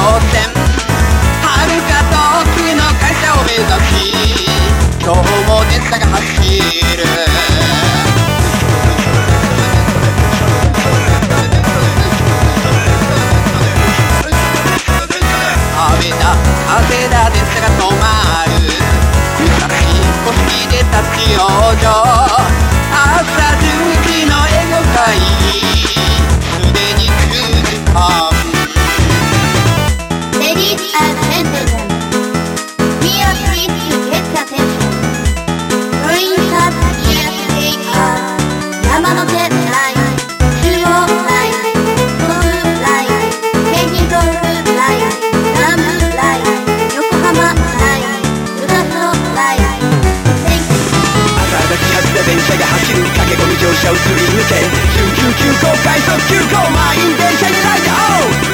線遥か遠くの会社を目指し今日も電車が走る雨だ風だ電車が止まる武蔵小杉で立ち往生朝10時の営業会議すでに9時半 Ladies and gentlemen, we are pleased to get attention. Train has here today are Yamanote Line, Chuo Line, Tobu Line, Keikoku Line, Nambu Line, Yokohama Line, Uraso Line. Thank you. 朝が始発で電車が走る駆け込み乗車をすり抜け999高快速急行満員電車にライドオン